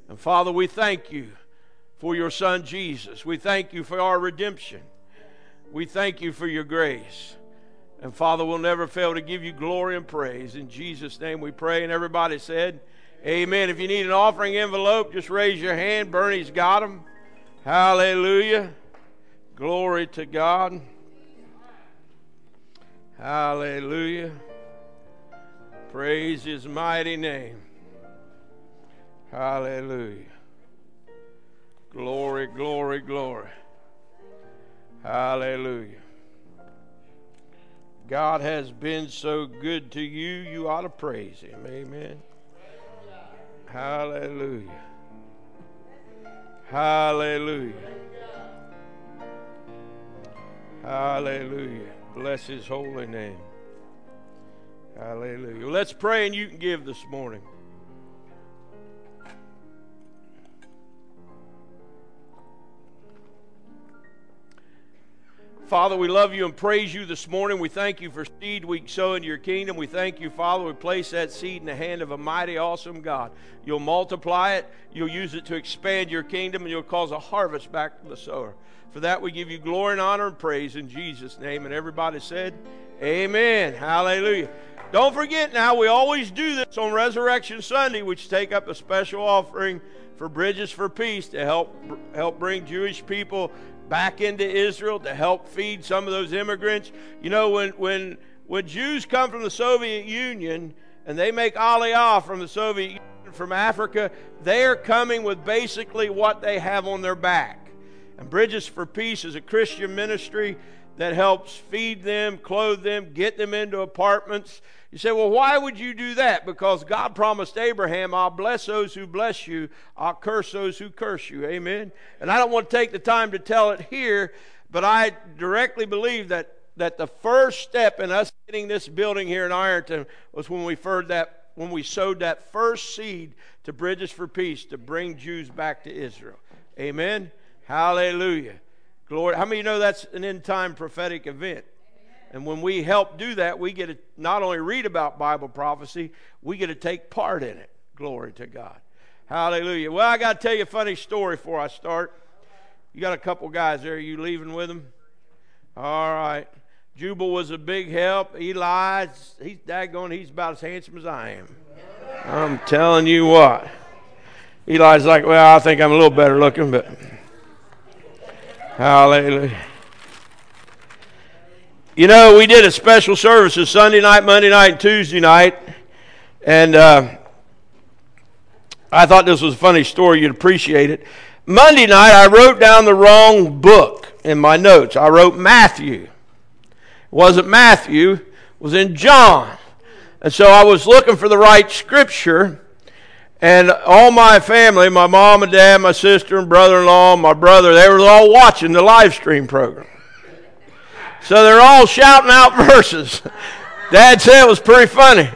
And Father, we thank you for your Son Jesus. We thank you for our redemption. We thank you for your grace. And Father, we'll never fail to give you glory and praise. In Jesus' name we pray. And everybody said, amen. If you need an offering envelope, just raise your hand. Bernie's got them. Hallelujah. Glory to God. Hallelujah. Praise his mighty name. Hallelujah. Glory, glory, glory. Hallelujah. God has been so good to you, you ought to praise him. Amen. Hallelujah. Hallelujah. Hallelujah. Bless his holy name. Hallelujah. Let's pray and you can give this morning. Father, we love you and praise you this morning. We thank you for seed we sow into your kingdom. We thank you, Father, we place that seed in the hand of a mighty, awesome God. You'll multiply it, you'll use it to expand your kingdom, and you'll cause a harvest back to the sower. For that we give you glory and honor and praise in Jesus' name. And everybody said, amen. Hallelujah. Don't forget now, we always do this on Resurrection Sunday, which take up a special offering for Bridges for Peace to help bring Jewish people back into Israel, to help feed some of those immigrants. You know, when Jews come from the Soviet Union and they make Aliyah from the Soviet Union, from Africa, they are coming with basically what they have on their back. And Bridges for Peace is a Christian ministry that helps feed them, clothe them, get them into apartments. You say, well, why would you do that? Because God promised Abraham, I'll bless those who bless you, I'll curse those who curse you. Amen? And I don't want to take the time to tell it here, but I directly believe that the first step in us getting this building here in Ironton was when we sowed that first seed to Bridges for Peace to bring Jews back to Israel. Amen? Hallelujah. Glory. How many of you know that's an end-time prophetic event? And when we help do that, we get to not only read about Bible prophecy, we get to take part in it. Glory to God. Hallelujah. Well, I got to tell you a funny story before I start. You got a couple guys there. Are you leaving with them? All right. Jubal was a big help. Eli, he's daggone, he's about as handsome as I am. I'm telling you what. Eli's like, well, I think I'm a little better looking, but hallelujah. You know, we did a special services Sunday night, Monday night, and Tuesday night. And I thought this was a funny story. You'd appreciate it. Monday night, I wrote down the wrong book in my notes. I wrote Matthew. It wasn't Matthew. It was in John. And so I was looking for the right scripture. And all my family, my mom and dad, my sister and brother-in-law, my brother, they were all watching the live stream program. So they're all shouting out verses. Dad said it was pretty funny.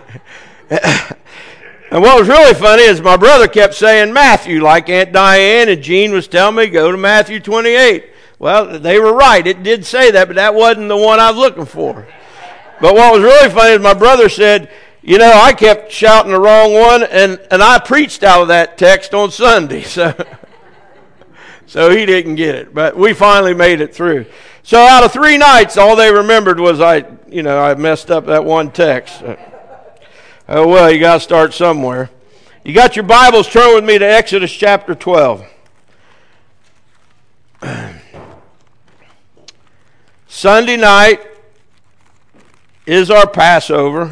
And what was really funny is my brother kept saying Matthew, like Aunt Diane and Jean was telling me, go to Matthew 28. Well, they were right. It did say that, but that wasn't the one I was looking for. But what was really funny is my brother said, you know, I kept shouting the wrong one, and I preached out of that text on Sunday. So he didn't get it. But we finally made it through. So out of 3 nights, all they remembered was I messed up that one text. Oh, well, you got to start somewhere. You got your Bibles, turn with me to Exodus chapter 12. Sunday night is our Passover.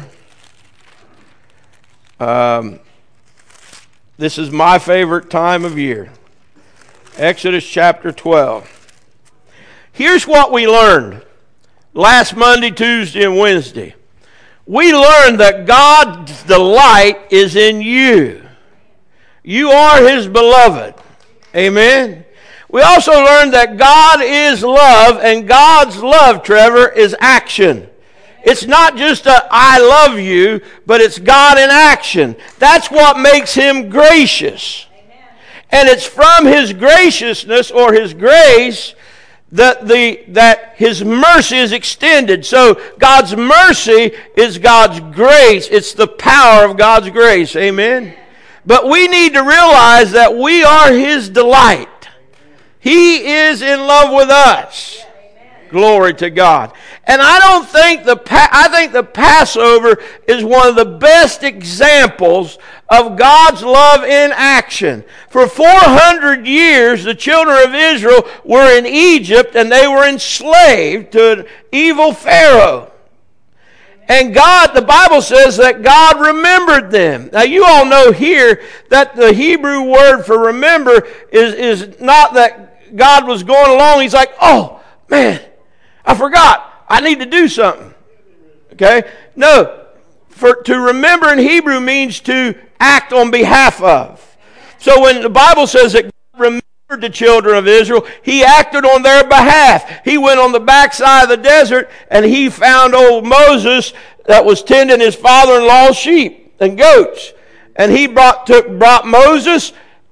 This is my favorite time of year. Exodus chapter 12. Here's what we learned last Monday, Tuesday, and Wednesday. We learned that God's delight is in you. You are His beloved. Amen. We also learned that God is love, and God's love, Trevor, is action. It's not just a I love you, but it's God in action. That's what makes Him gracious. And it's from His graciousness or His grace that His mercy is extended. So God's mercy is God's grace. It's the power of God's grace. Amen. But we need to realize that we are His delight. He is in love with us. Glory to God. And I think the Passover is one of the best examples of God's love in action. For 400 years, the children of Israel were in Egypt and they were enslaved to an evil Pharaoh. And God, the Bible says that God remembered them. Now you all know here that the Hebrew word for remember is not that God was going along. He's like, oh man, I forgot. I need to do something. Okay? No. To remember in Hebrew means to act on behalf of. So when the Bible says that God remembered the children of Israel, He acted on their behalf. He went on the backside of the desert and He found old Moses that was tending his father-in-law's sheep and goats. And He brought Moses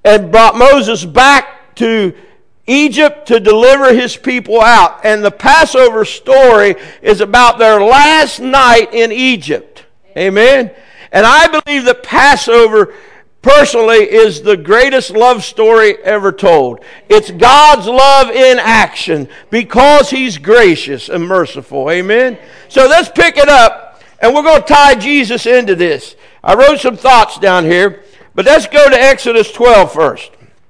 back to Egypt to deliver His people out. And the Passover story is about their last night in Egypt. Amen? And I believe that Passover, personally, is the greatest love story ever told. It's God's love in action because He's gracious and merciful. Amen? So let's pick it up, and we're going to tie Jesus into this. I wrote some thoughts down here, but let's go to Exodus 12 first.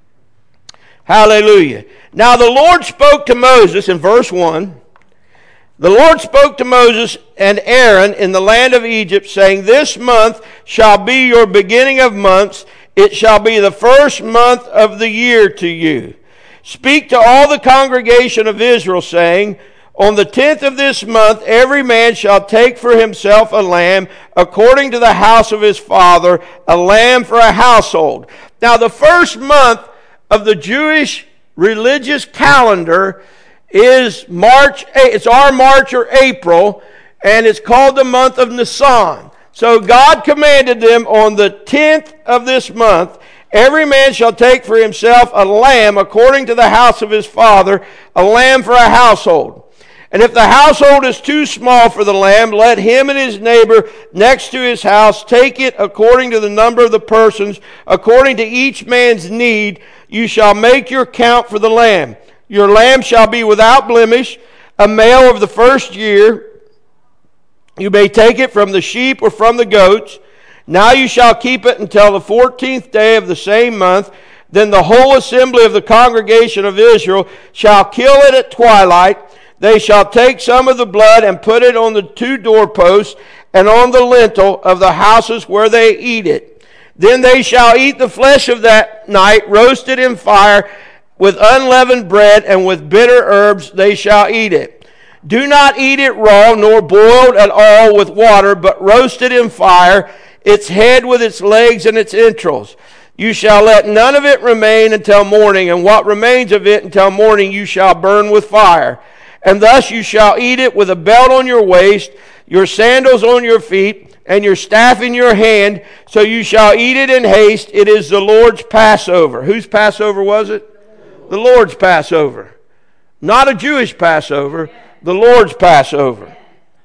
Hallelujah. Now the Lord spoke to Moses in verse 1. The Lord spoke to Moses and Aaron in the land of Egypt, saying, this month shall be your beginning of months. It shall be the first month of the year to you. Speak to all the congregation of Israel, saying, on the 10th of this month, every man shall take for himself a lamb according to the house of his father, a lamb for a household. Now the first month of the Jewish religious calendar is March. It's our March or April, and it's called the month of Nisan. So God commanded them on the 10th of this month, every man shall take for himself a lamb according to the house of his father, a lamb for a household. And if the household is too small for the lamb, let him and his neighbor next to his house take it according to the number of the persons, according to each man's need. You shall make your count for the lamb. Your lamb shall be without blemish, a male of the first year. You may take it from the sheep or from the goats. Now you shall keep it until the 14th day of the same month. Then the whole assembly of the congregation of Israel shall kill it at twilight. They shall take some of the blood and put it on the 2 doorposts and on the lintel of the houses where they eat it. Then they shall eat the flesh of that night, roasted in fire, with unleavened bread, and with bitter herbs they shall eat it. Do not eat it raw, nor boiled at all with water, but roasted in fire, its head with its legs and its entrails. You shall let none of it remain until morning, and what remains of it until morning you shall burn with fire. And thus you shall eat it with a belt on your waist, your sandals on your feet, and your staff in your hand. So you shall eat it in haste. It is the Lord's Passover. Whose Passover was it? The Lord's Passover. Not a Jewish Passover, the Lord's Passover.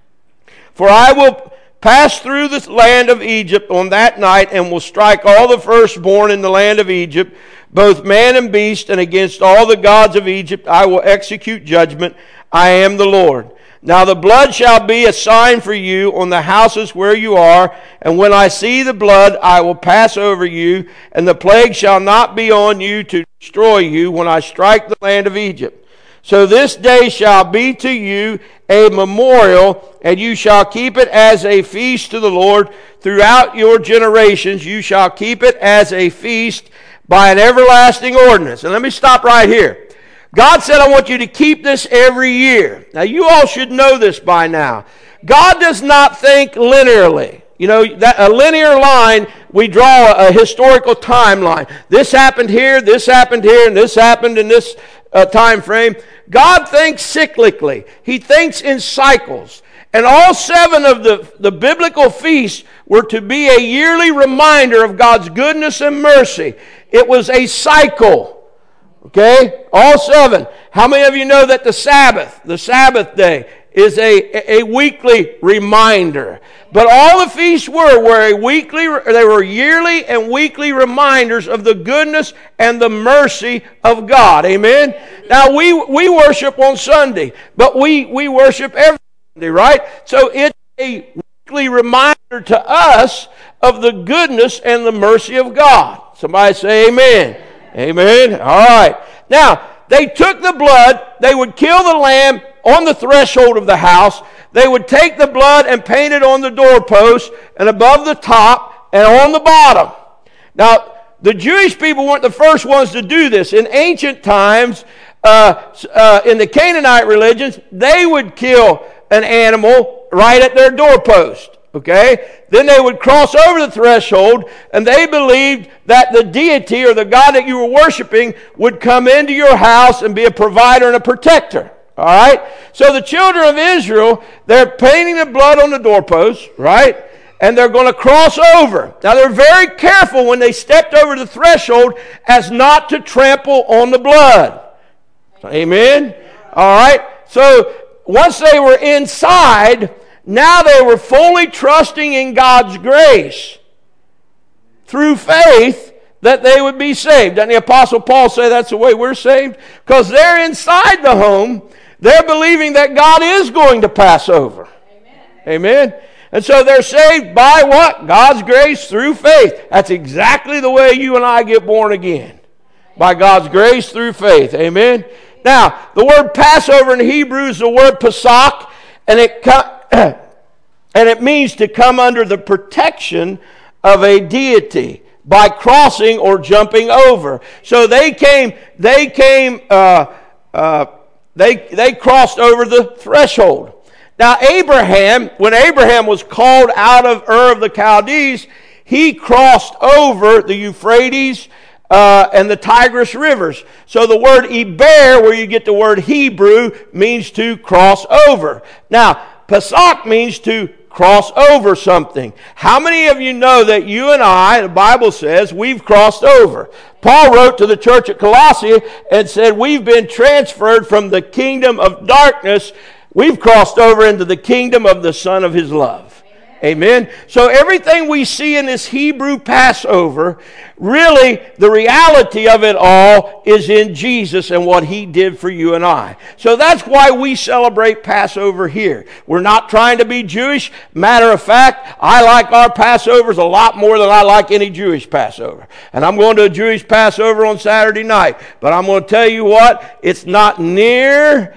For I will pass through the land of Egypt on that night, and will strike all the firstborn in the land of Egypt, both man and beast, and against all the gods of Egypt I will execute judgment. I am the Lord. Now the blood shall be a sign for you on the houses where you are, and when I see the blood, I will pass over you, and the plague shall not be on you to destroy you when I strike the land of Egypt. So this day shall be to you a memorial, and you shall keep it as a feast to the Lord throughout your generations. You shall keep it as a feast by an everlasting ordinance. And let me stop right here. God said, I want you to keep this every year. Now, you all should know this by now. God does not think linearly. You know, that a linear line, we draw a historical timeline. This happened here, and this happened in this time frame. God thinks cyclically. He thinks in cycles. And all 7 of the biblical feasts were to be a yearly reminder of God's goodness and mercy. It was a cycle. Okay? All 7. How many of you know that the Sabbath day, is a weekly reminder. But all the feasts were they were yearly and weekly reminders of the goodness and the mercy of God. Amen? Now, we worship on Sunday, but we worship every Sunday, right? So it's a weekly reminder to us of the goodness and the mercy of God. Somebody say amen. Amen. All right. Now, they took the blood, they would kill the lamb on the threshold of the house. They would take the blood and paint it on the doorpost and above the top and on the bottom. Now, the Jewish people weren't the first ones to do this. In ancient times, in the Canaanite religions, they would kill an animal right at their doorpost. Okay? Then they would cross over the threshold, and they believed that the deity or the God that you were worshiping would come into your house and be a provider and a protector. All right? So the children of Israel, they're painting the blood on the doorpost, right? And they're going to cross over. Now, they're very careful when they stepped over the threshold as not to trample on the blood. Amen? All right? So once they were inside, now they were fully trusting in God's grace through faith that they would be saved. Doesn't the Apostle Paul say that's the way we're saved? Because they're inside the home. They're believing that God is going to pass over. Amen. And so they're saved by what? God's grace through faith. That's exactly the way you and I get born again. By God's grace through faith. Amen. Now, the word Passover in Hebrew is the word Pesach, and it means to come under the protection of a deity by crossing or jumping over. So they crossed over the threshold. Now, when Abraham was called out of Ur of the Chaldees, he crossed over the Euphrates and the Tigris rivers. So the word Eber, where you get the word Hebrew, means to cross over. Now, Pesach means to cross over something. How many of you know that you and I, the Bible says, we've crossed over? Paul wrote to the church at Colossae and said, we've been transferred from the kingdom of darkness. We've crossed over into the kingdom of the Son of His love. Amen. So everything we see in this Hebrew Passover, really the reality of it all is in Jesus and what He did for you and I. So that's why we celebrate Passover here. We're not trying to be Jewish. Matter of fact, I like our Passovers a lot more than I like any Jewish Passover. And I'm going to a Jewish Passover on Saturday night. But I'm going to tell you what, it's not near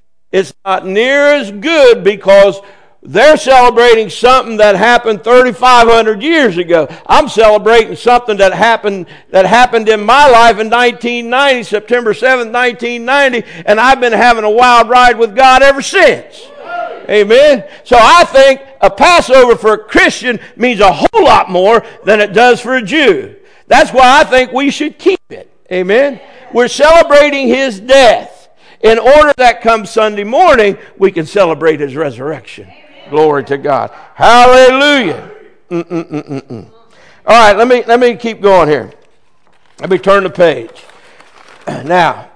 as good because they're celebrating something that happened 3,500 years ago. I'm celebrating something that happened in my life in 1990, September 7th, 1990, and I've been having a wild ride with God ever since. Amen. So I think a Passover for a Christian means a whole lot more than it does for a Jew. That's why I think we should keep it. Amen. We're celebrating His death. In order that come Sunday morning, we can celebrate His resurrection. Glory to God. Hallelujah. All right, let me keep going here. Let me turn the page. Now,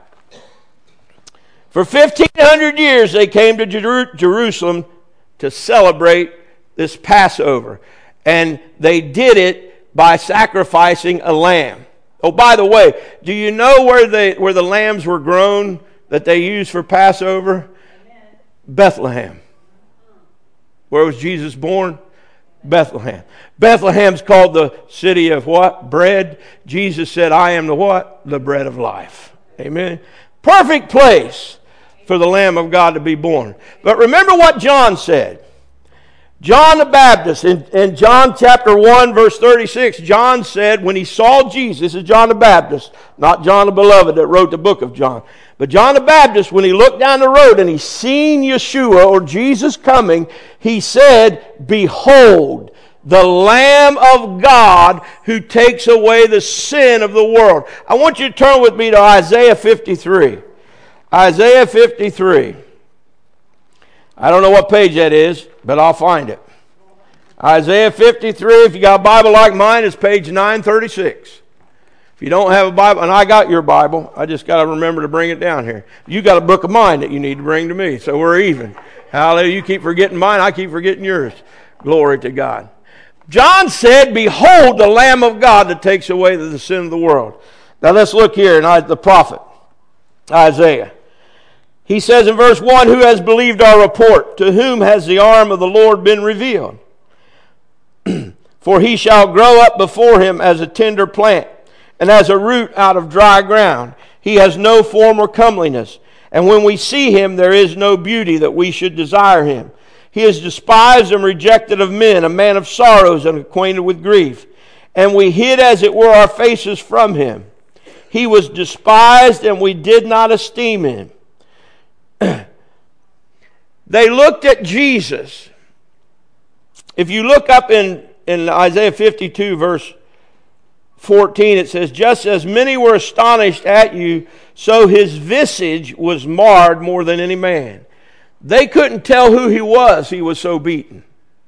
for 1,500 years they came to Jerusalem to celebrate this Passover. And they did it by sacrificing a lamb. Oh, by the way, do you know where the lambs were grown that they used for Passover? Bethlehem. Where was Jesus born? Bethlehem. Bethlehem's called the city of what? Bread. Jesus said, I am the what? The bread of life. Amen. Perfect place for the Lamb of God to be born. But remember what John said. John the Baptist, in John chapter 1, verse 36, John said when he saw Jesus, this is John the Baptist, not John the Beloved that wrote the book of John, but John the Baptist, when he looked down the road and he seen Yeshua or Jesus coming, he said, behold, the Lamb of God who takes away the sin of the world. I want you to turn with me to Isaiah 53. Isaiah 53. I don't know what page that is, but I'll find it. Isaiah 53, if you got a Bible like mine, it's page 936. If you don't have a Bible, and I got your Bible, I just got to remember to bring it down here. You got a book of mine that you need to bring to me, so we're even. Hallelujah. You keep forgetting mine, I keep forgetting yours. Glory to God. John said, behold the Lamb of God that takes away the sin of the world. Now let's look here in the prophet, Isaiah. He says in verse 1, who has believed our report? To whom has the arm of the Lord been revealed? For he shall grow up before him as a tender plant, and as a root out of dry ground. He has no form or comeliness. And when we see him, there is no beauty that we should desire him. He is despised and rejected of men, a man of sorrows and acquainted with grief. And we hid as it were our faces from him. He was despised, and we did not esteem him. They looked at Jesus. If you look up in Isaiah 52, verse 14, it says, just as many were astonished at you, so his visage was marred more than any man. They couldn't tell who he was so beaten.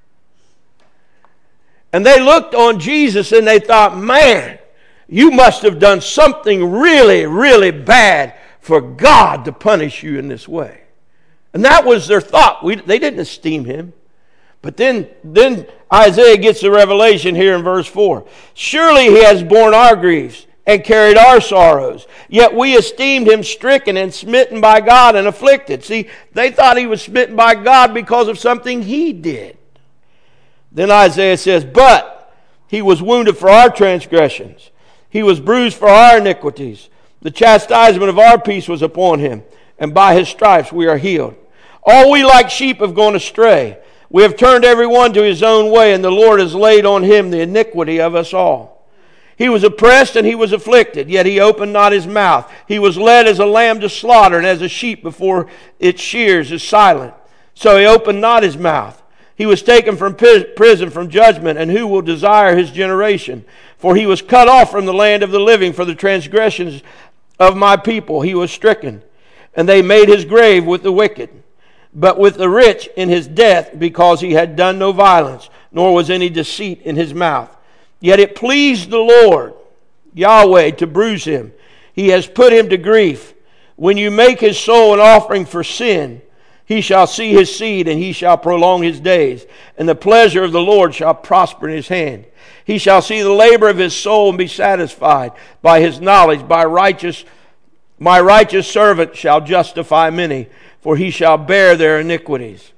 And they looked on Jesus and they thought, man, you must have done something really, really bad for God to punish you in this way. And that was their thought. They didn't esteem him. But then Isaiah gets the revelation here in verse 4. Surely he has borne our griefs and carried our sorrows. Yet we esteemed him stricken and smitten by God and afflicted. See, they thought he was smitten by God because of something he did. Then Isaiah says, but he was wounded for our transgressions. He was bruised for our iniquities. The chastisement of our peace was upon him, and by his stripes we are healed. All we like sheep have gone astray. We have turned every one to his own way, and the Lord has laid on him the iniquity of us all. He was oppressed and he was afflicted, yet he opened not his mouth. He was led as a lamb to slaughter, and as a sheep before its shears is silent. So he opened not his mouth. He was taken from prison, from judgment, and who will desire his generation? For he was cut off from the land of the living, for the transgressions of my people he was stricken. And they made his grave with the wicked, but with the rich in his death, because he had done no violence, nor was any deceit in his mouth. Yet it pleased the Lord, Yahweh, to bruise him. He has put him to grief. When you make his soul an offering for sin, he shall see his seed, and he shall prolong his days. And the pleasure of the Lord shall prosper in his hand. He shall see the labor of his soul and be satisfied. By his knowledge, my righteous servant shall justify many, for he shall bear their iniquities.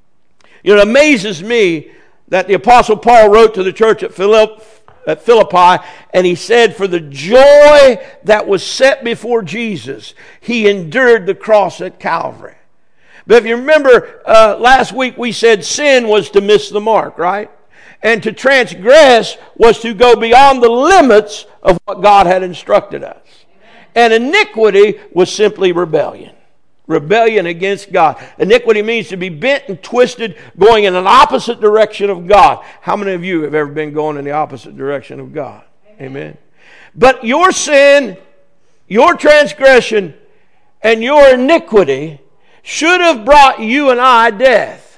It amazes me that the Apostle Paul wrote to the church at Philippi, and he said, for the joy that was set before Jesus, he endured the cross at Calvary. But if you remember, last week we said sin was to miss the mark, right? And to transgress was to go beyond the limits of what God had instructed us. And iniquity was simply rebellion. Rebellion against God. Iniquity means to be bent and twisted, going in an opposite direction of God. How many of you have ever been going in the opposite direction of God? Amen. But your sin, your transgression, and your iniquity should have brought you and I death.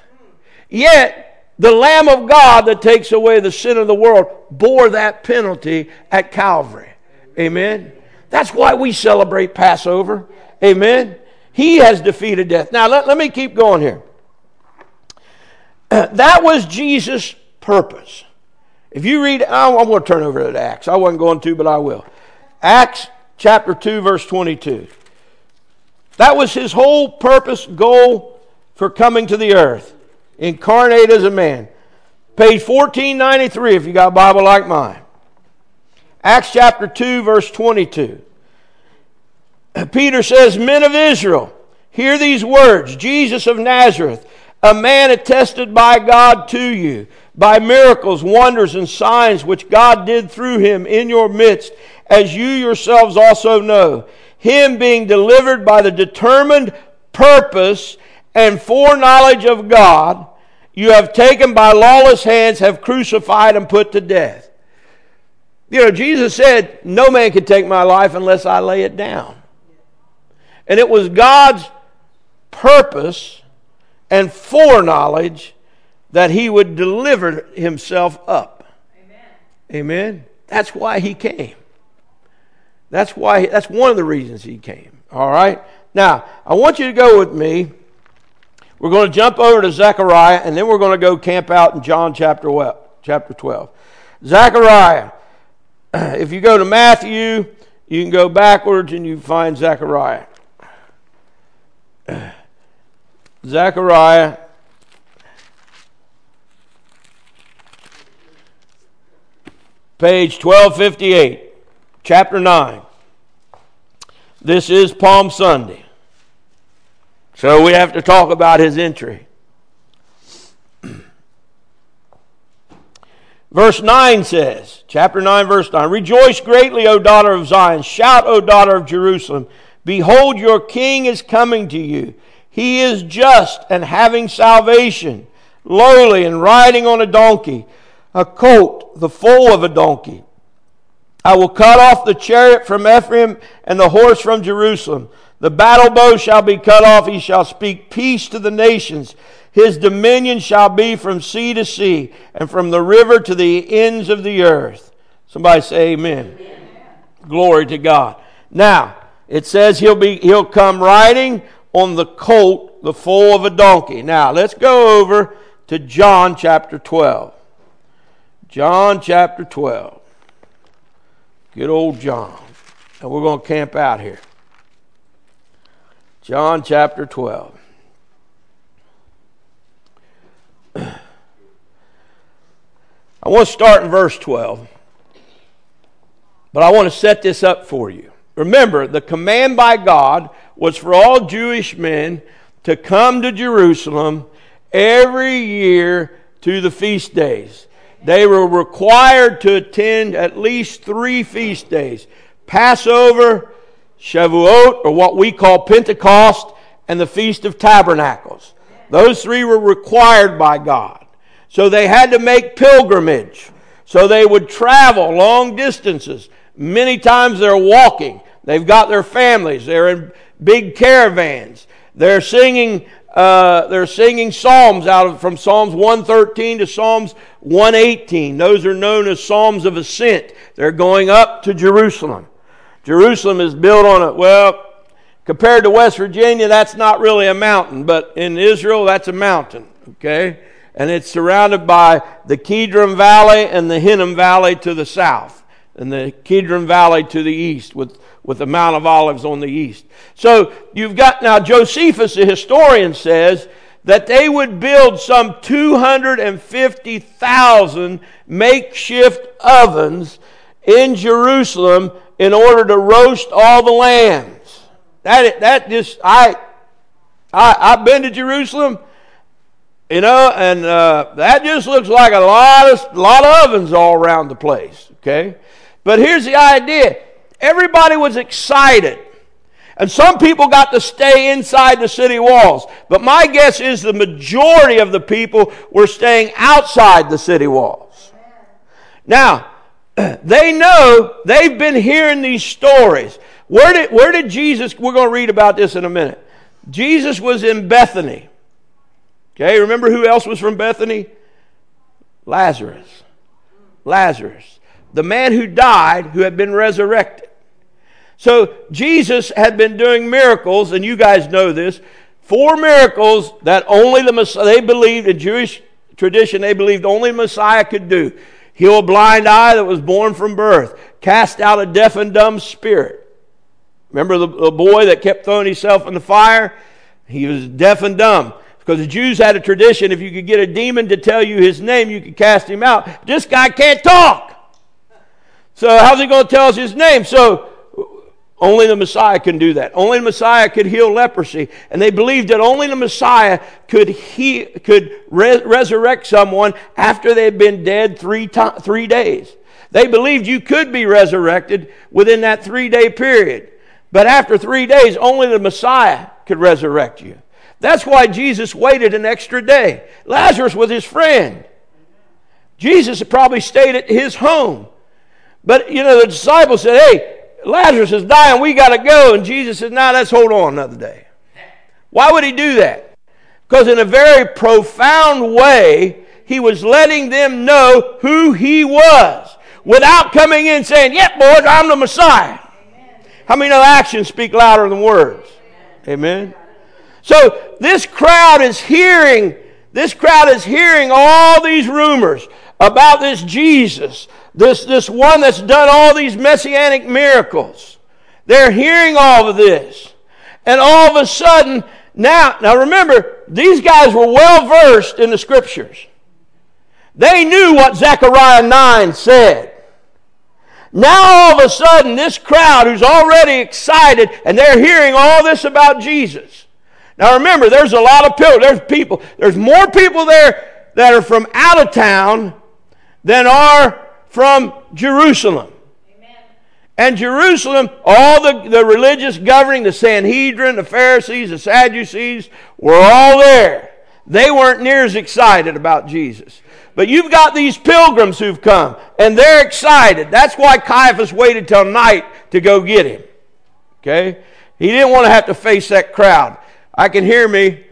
Yet, the Lamb of God that takes away the sin of the world bore that penalty at Calvary. Amen. That's why we celebrate Passover. Amen. He has defeated death. Now, let me keep going here. That was Jesus' purpose. If you read, I'm going to turn over to Acts. I wasn't going to, but I will. Acts chapter 2, verse 22. That was his whole purpose, goal for coming to the earth. Incarnate as a man. Page 1493 if you got a Bible like mine. Acts chapter 2, verse 22. Peter says, men of Israel, hear these words. Jesus of Nazareth, a man attested by God to you, by miracles, wonders, and signs which God did through him in your midst, as you yourselves also know. Him being delivered by the determined purpose and foreknowledge of God, you have taken by lawless hands, have crucified and put to death. Jesus said, no man can take my life unless I lay it down. And it was God's purpose and foreknowledge that he would deliver himself up. Amen. Amen. That's why he came. That's one of the reasons he came. All right? Now, I want you to go with me. We're going to jump over to Zechariah, and then we're going to go camp out in John chapter 12. Zechariah. If you go to Matthew, you can go backwards and you find Zechariah. Zechariah. Page 1258. Chapter 9. This is Palm Sunday. So we have to talk about his entry. Verse 9 says, chapter 9, verse 9, Rejoice greatly, O daughter of Zion. Shout, O daughter of Jerusalem. Behold, your king is coming to you. He is just and having salvation, lowly and riding on a donkey, a colt, the foal of a donkey. I will cut off the chariot from Ephraim and the horse from Jerusalem. The battle bow shall be cut off. He shall speak peace to the nations. His dominion shall be from sea to sea, and from the river to the ends of the earth. Somebody say amen. Amen. Glory to God. Now, it says he'll come riding on the colt, the foal of a donkey. Now, let's go over to John chapter 12. John chapter 12. Good old John. And we're going to camp out here. John chapter 12. I want to start in verse 12, but I want to set this up for you. Remember, the command by God was for all Jewish men to come to Jerusalem every year to the feast days. They were required to attend at least 3 feast days: Passover, Shavuot, or what we call Pentecost, and the Feast of Tabernacles. Those 3 were required by God. So they had to make pilgrimage. So they would travel long distances. Many times they're walking. They've got their families. They're in big caravans. They're singing psalms from Psalms 113 to Psalms 118. Those are known as Psalms of Ascent. They're going up to Jerusalem. Jerusalem is built on compared to West Virginia, that's not really a mountain, but in Israel, that's a mountain, okay? And it's surrounded by the Kidron Valley and the Hinnom Valley to the south, and the Kidron Valley to the east, with the Mount of Olives on the east. So you've got, now Josephus, the historian, says that they would build some 250,000 makeshift ovens in Jerusalem in order to roast all the lambs. I've been to Jerusalem, and that just looks like a lot of ovens all around the place. Okay, but here's the idea: everybody was excited, and some people got to stay inside the city walls. But my guess is the majority of the people were staying outside the city walls. Now, they know, they've been hearing these stories. Where did Jesus, we're going to read about this in a minute. Jesus was in Bethany. Okay, remember who else was from Bethany? Lazarus. The man who died, who had been resurrected. So Jesus had been doing miracles, and you guys know this. 4 miracles that only the Messiah, they believed, in Jewish tradition, they believed only the Messiah could do. Heal a blind eye that was born from birth. Cast out a deaf and dumb spirit. Remember the boy that kept throwing himself in the fire? He was deaf and dumb. Because the Jews had a tradition, if you could get a demon to tell you his name, you could cast him out. This guy can't talk. So how's he going to tell us his name? So only the Messiah can do that. Only the Messiah could heal leprosy. And they believed that only the Messiah could resurrect someone after they'd been dead 3 days. They believed you could be resurrected within that 3-day period. But after 3 days, only the Messiah could resurrect you. That's why Jesus waited an extra day. Lazarus was his friend. Jesus had probably stayed at his home. But, the disciples said, hey, Lazarus is dying, we got to go. And Jesus said, no, let's hold on another day. Why would he do that? Because in a very profound way, he was letting them know who he was without coming in saying, yep, boys, I'm the Messiah. Amen. How many know actions speak louder than words? Amen. So this crowd is hearing all these rumors about this Jesus, this one that's done all these messianic miracles. They're hearing all of this. And all of a sudden, now remember, these guys were well versed in the Scriptures. They knew what Zechariah 9 said. Now all of a sudden, this crowd who's already excited, and they're hearing all this about Jesus. Now remember, there's a lot of people. There's more people there that are from out of town than are from Jerusalem. Amen. And Jerusalem, all the religious governing, the Sanhedrin, the Pharisees, the Sadducees, were all there. They weren't near as excited about Jesus. But you've got these pilgrims who've come, and they're excited. That's why Caiaphas waited till night to go get him. Okay? He didn't want to have to face that crowd. I can hear me.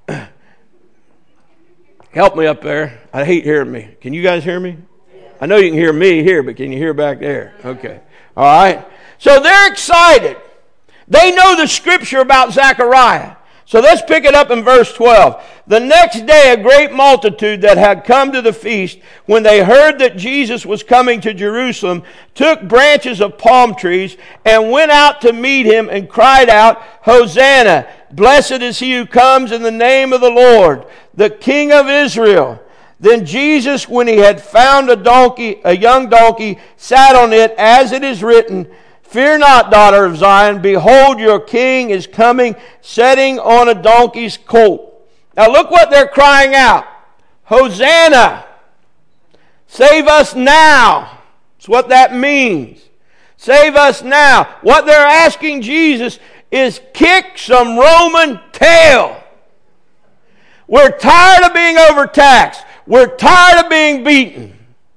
Help me up there. I hate hearing me. Can you guys hear me? I know you can hear me here, but can you hear back there? Okay. All right. So they're excited. They know the Scripture about Zechariah. So let's pick it up in verse 12. The next day, a great multitude that had come to the feast, when they heard that Jesus was coming to Jerusalem, took branches of palm trees and went out to meet him and cried out, Hosanna! Blessed is he who comes in the name of the Lord, the King of Israel. Then Jesus, when he had found a young donkey, sat on it, as it is written, Fear not, daughter of Zion. Behold, your king is coming, sitting on a donkey's colt. Now look what they're crying out. Hosanna! Save us now. That's what that means. Save us now. What they're asking Jesus is kick some Roman tail. We're tired of being overtaxed. We're tired of being beaten.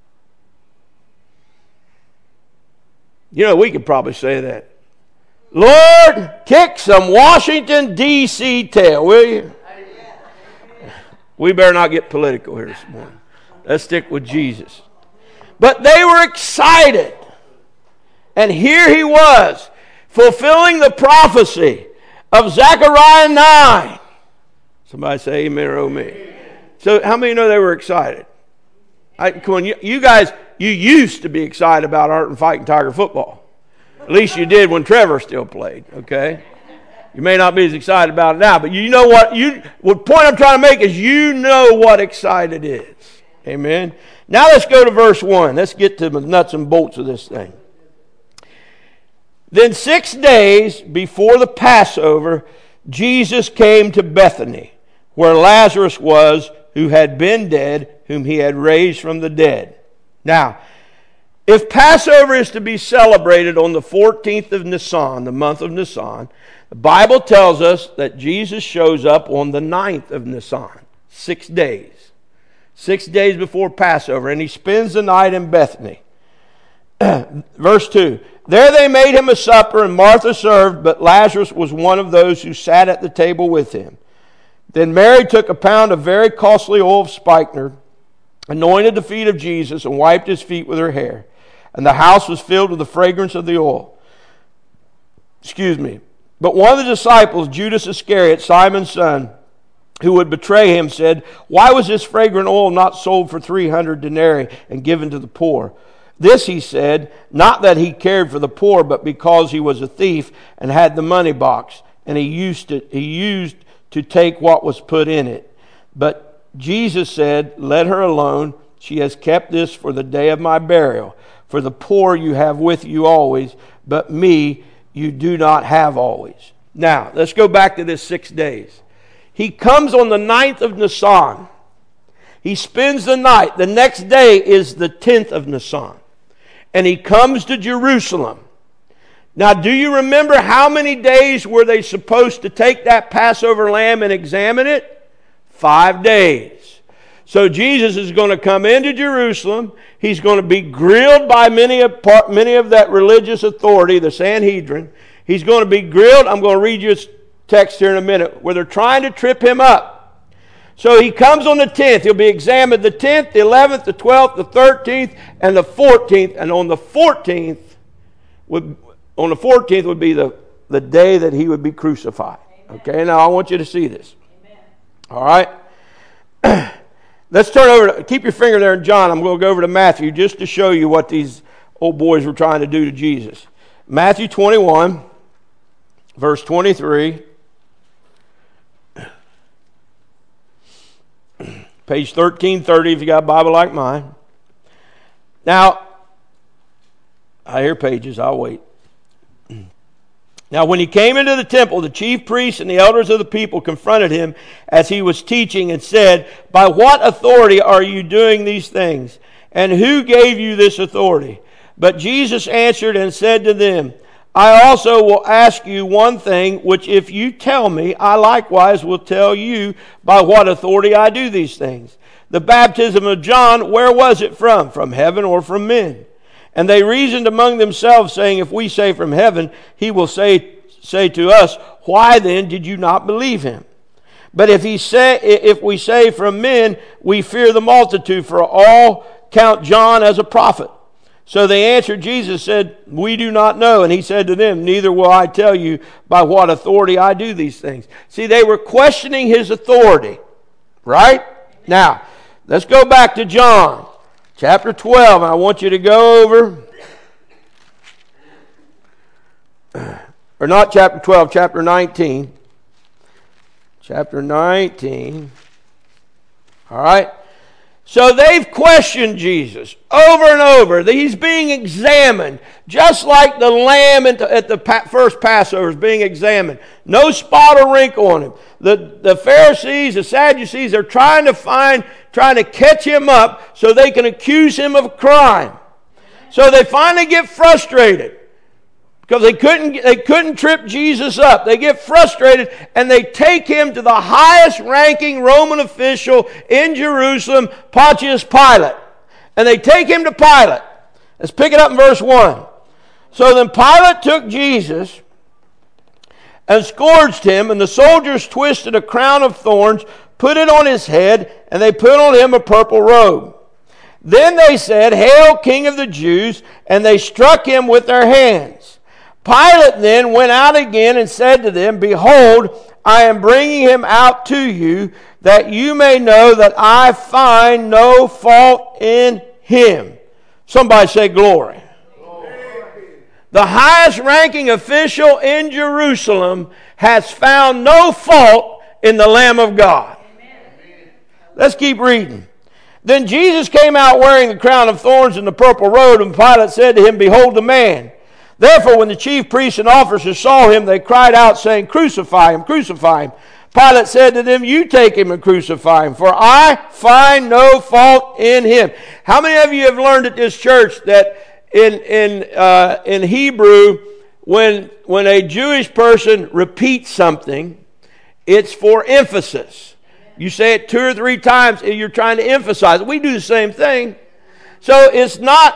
You know, we could probably say that. Lord, kick some Washington, D.C. tail, will you? We better not get political here this morning. Let's stick with Jesus. But they were excited. And here he was, fulfilling the prophecy of Zechariah 9. Somebody say amen or oh me. So how many know they were excited? Come on, you guys, you used to be excited about Art and Fighting Tiger football. At least you did when Trevor still played, okay? You may not be as excited about it now, but you know what? The point I'm trying to make is you know what excited is. Amen? Now let's go to verse 1. Let's get to the nuts and bolts of this thing. Then 6 days before the Passover, Jesus came to Bethany, where Lazarus was, who had been dead, whom he had raised from the dead. Now, if Passover is to be celebrated on the 14th of Nisan, the month of Nisan, the Bible tells us that Jesus shows up on the 9th of Nisan, 6 days. 6 days before Passover, and he spends the night in Bethany. Verse 2, There they made him a supper, and Martha served, but Lazarus was one of those who sat at the table with him. Then Mary took a pound of very costly oil of spikenard, anointed the feet of Jesus, and wiped his feet with her hair. And the house was filled with the fragrance of the oil. But one of the disciples, Judas Iscariot, Simon's son, who would betray him, said, Why was this fragrant oil not sold for 300 denarii and given to the poor? This he said, not that he cared for the poor, but because he was a thief and had the money box, and he used to take what was put in it. But Jesus said, Let her alone. She has kept this for the day of my burial. For the poor you have with you always, but me you do not have always. Now, let's go back to this 6 days. He comes on the 9th of Nisan. He spends the night. The next day is the 10th of Nisan. And he comes to Jerusalem. Now, do you remember how many days were they supposed to take that Passover lamb and examine it? 5 days. So Jesus is going to come into Jerusalem. He's going to be grilled by many of that religious authority, the Sanhedrin. He's going to be grilled. I'm going to read you a text here in a minute where they're trying to trip him up. So he comes on the 10th. He'll be examined the 10th, the 11th, the 12th, the 13th, and the 14th. And on the 14th, on the 14th would be the day that he would be crucified. Amen. Okay, now I want you to see this. Amen. All right? Let's turn over, keep your finger there in John. I'm going to go over to Matthew just to show you what these old boys were trying to do to Jesus. Matthew 21, verse 23. Page 1330 if you got a Bible like mine. Now, I hear pages, I'll wait. Now, when he came into the temple, the chief priests and the elders of the people confronted him as he was teaching and said, "By what authority are you doing these things? And who gave you this authority?" But Jesus answered and said to them, "I also will ask you one thing, which if you tell me, I likewise will tell you by what authority I do these things. The baptism of John, where was it from? From heaven or from men?" And they reasoned among themselves, saying, "If we say from heaven, he will say to us, why then did you not believe him? But if we say from men, we fear the multitude, for all count John as a prophet." So they answered Jesus, said, "We do not know." And he said to them, "Neither will I tell you by what authority I do these things." See, they were questioning his authority. Right? Now, let's go back to John. Chapter 12, I want you to go over, or not chapter 12, chapter 19. Chapter 19. All right? So they've questioned Jesus over and over. He's being examined, just like the lamb at the first Passover is being examined. No spot or wrinkle on him. The Pharisees, the Sadducees, are trying to catch him up so they can accuse him of a crime. So they finally get frustrated because they couldn't trip Jesus up. They get frustrated and they take him to the highest ranking Roman official in Jerusalem, Pontius Pilate. And they take him to Pilate. Let's pick it up in verse 1. So then Pilate took Jesus and scourged him, and the soldiers twisted a crown of thorns, put it on his head, and they put on him a purple robe. Then they said, "Hail, King of the Jews!" and they struck him with their hands. Pilate then went out again and said to them, "Behold, I am bringing him out to you, that you may know that I find no fault in him." Somebody say glory. The highest ranking official in Jerusalem has found no fault in the Lamb of God. Amen. Let's keep reading. Then Jesus came out wearing the crown of thorns and the purple robe, and Pilate said to him, "Behold the man." Therefore, when the chief priests and officers saw him, they cried out, saying, "Crucify him, crucify him." Pilate said to them, "You take him and crucify him, for I find no fault in him." How many of you have learned at this church that in Hebrew, when a Jewish person repeats something, it's for emphasis. You say it 2 or 3 times and you're trying to emphasize it. We do the same thing. So it's not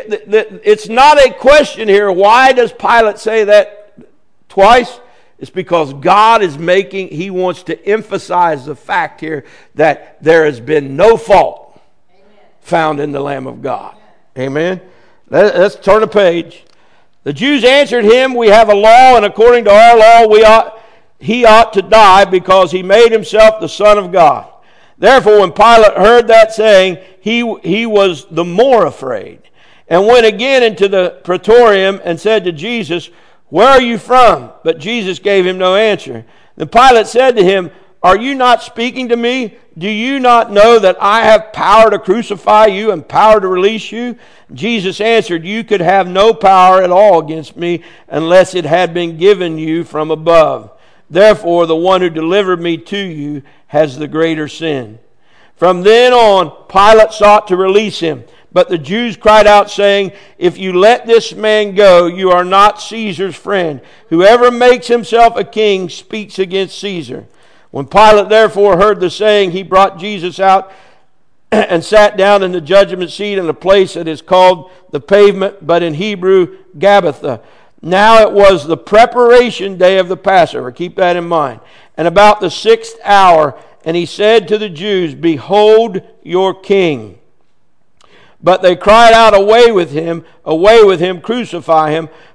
a question here. Why does Pilate say that twice? It's because God is he wants to emphasize the fact here that there has been no fault found in the Lamb of God. Amen. Let's turn the page. The Jews answered him, "We have a law, and according to our law he ought to die because he made himself the Son of God." Therefore, when Pilate heard that saying, he was the more afraid, and went again into the praetorium and said to Jesus, "Where are you from?" But Jesus gave him no answer. Then Pilate said to him, "Are you not speaking to me? Do you not know that I have power to crucify you and power to release you?" Jesus answered, "You could have no power at all against me unless it had been given you from above. Therefore, the one who delivered me to you has the greater sin." From then on, Pilate sought to release him. But the Jews cried out, saying, "If you let this man go, you are not Caesar's friend. Whoever makes himself a king speaks against Caesar." When Pilate therefore heard the saying, he brought Jesus out and sat down in the judgment seat in a place that is called the Pavement, but in Hebrew, Gabbatha. Now it was the preparation day of the Passover. Keep that in mind. And about the 6th hour, and he said to the Jews, "Behold your king." But they cried out, away with him, crucify him."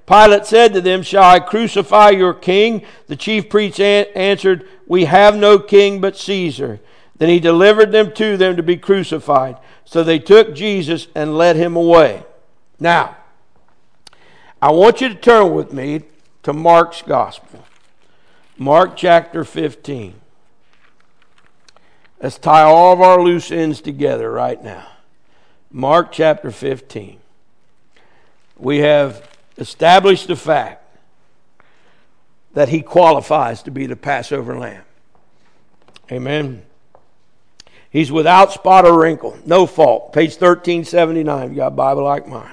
Pilate said to them, "Shall I crucify your king?" The chief priests answered, "We have no king but Caesar." Then he delivered them to be crucified. So they took Jesus and led him away. Now, I want you to turn with me to Mark's Gospel. Mark chapter 15. Let's tie all of our loose ends together right now. Mark chapter 15. We have established the fact that he qualifies to be the Passover lamb. Amen. He's without spot or wrinkle, no fault. Page 1379, you got a Bible like mine.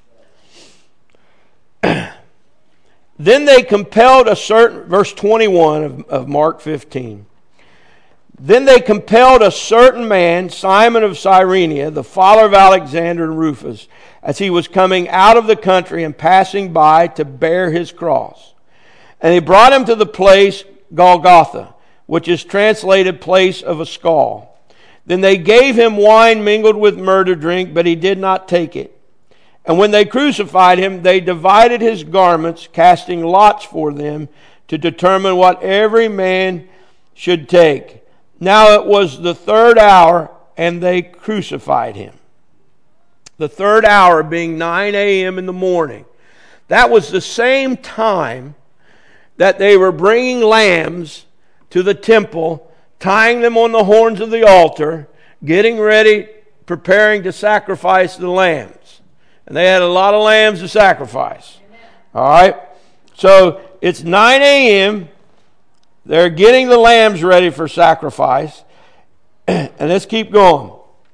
Then they compelled a certain, verse 21 of Mark 15. Then they compelled a certain man, Simon of Cyrene, the father of Alexander and Rufus, as he was coming out of the country and passing by, to bear his cross. And they brought him to the place Golgotha, which is translated place of a skull. Then they gave him wine mingled with myrrh to drink, but he did not take it. And when they crucified him, they divided his garments, casting lots for them to determine what every man should take. Now it was the third hour, and they crucified him. The third hour being 9 a.m. in the morning. That was the same time that they were bringing lambs to the temple, tying them on the horns of the altar, getting ready, preparing to sacrifice the lambs. And they had a lot of lambs to sacrifice. All right? So it's 9 a.m. They're getting the lambs ready for sacrifice. And let's keep going.